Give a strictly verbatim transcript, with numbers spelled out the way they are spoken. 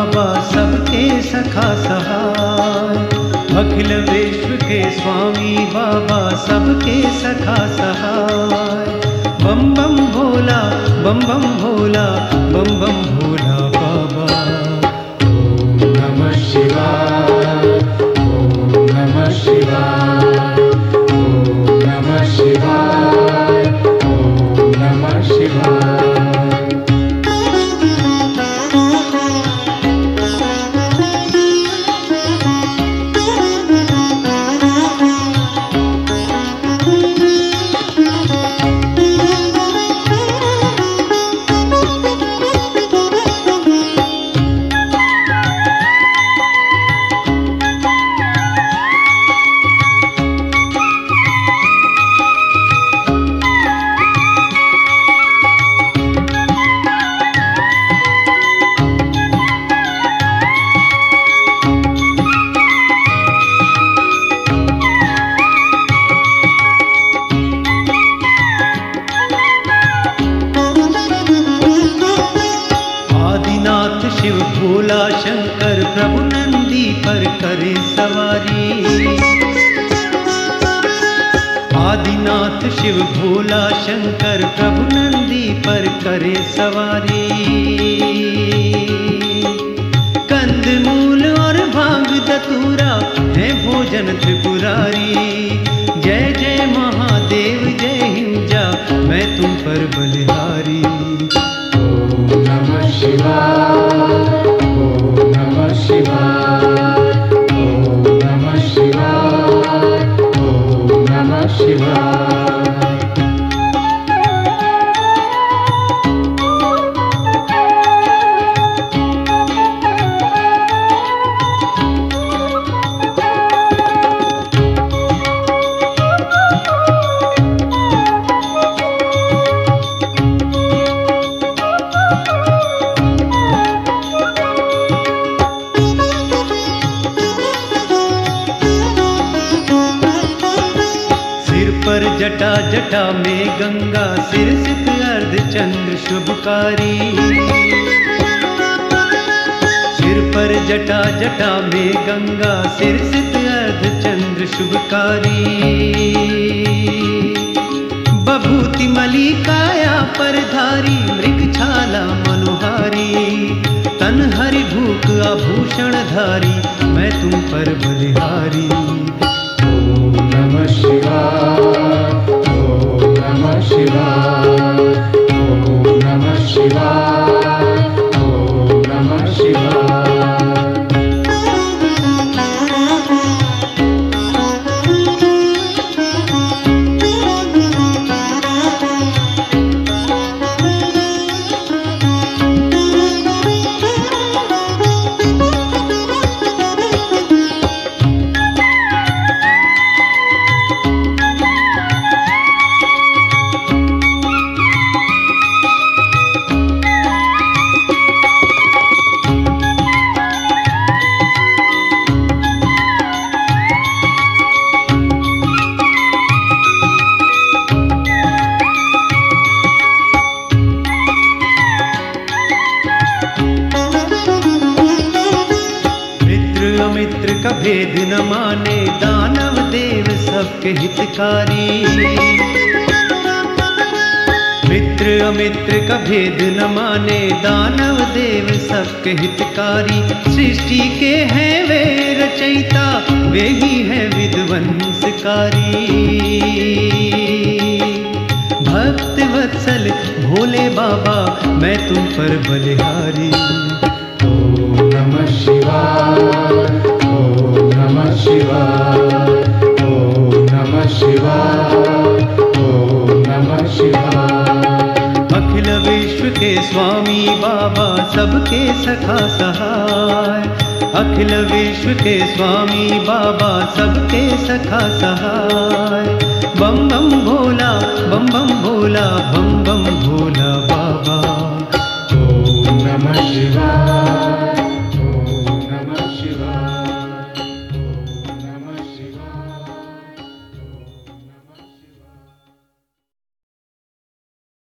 बाबा सबके सखा सहाय। अखिल विश्व के स्वामी बाबा सबके सखा सहाय। बम बम भोला बम बम भोला बम बम भोला बाबा। ओम नमः शिवाय, ओम नमः शिवाय, ओम नमः शिवाय, ओम नमः शिवाय। शिव भोला शंकर प्रभु नंदी पर करे सवारी। आदिनाथ शिव भोला शंकर प्रभु नंदी पर करे सवारी। कंद मूल और भांग दतूरा है भोजन त्रिपुरारी। जय जय महादेव जय हिंजा मैं तुम पर बलिहारी। ओम नमः शिवाय, ओम नमः शिवाय, ओम नमः शिवाय, ओम नमः शिवाय। पर जटा जटा में गंगा सिर सित अर्ध चंद्र शुभकारी। सिर पर जटा जटा में गंगा सिर सित अर्ध चंद्र शुभकारी। बभूति मली काया पर धारी मृग छाला मनोहारी। तन हरि भूख आभूषण धारी मैं तुम पर बलिहारी। ओम नमः शिवाय, ओम नमः शिवाय, ओम नमः शिवाय, ओम नमः शिवाय। मित्र का भेद न माने दानव देव सबके हितकारी। मित्र अमित्र का भेद न माने दानव देव सबके हितकारी। सृष्टि के हैं वे रचयिता वे ही है विध्वंसकारी। भक्त वत्सल भोले बाबा मैं तुम पर बलिहारी। ओम नमः शिवाय, ओम नमः शिवाय, ओम नमः शिवाय, ओम नमः शिवाय। अखिल विश्व के स्वामी बाबा सबके सखा सहाय। अखिल विश्व के स्वामी बाबा सबके सखा सहाय। बम बम भोला बम बम भोला बम बम भोला बाबा। ओम नमः शिवाय।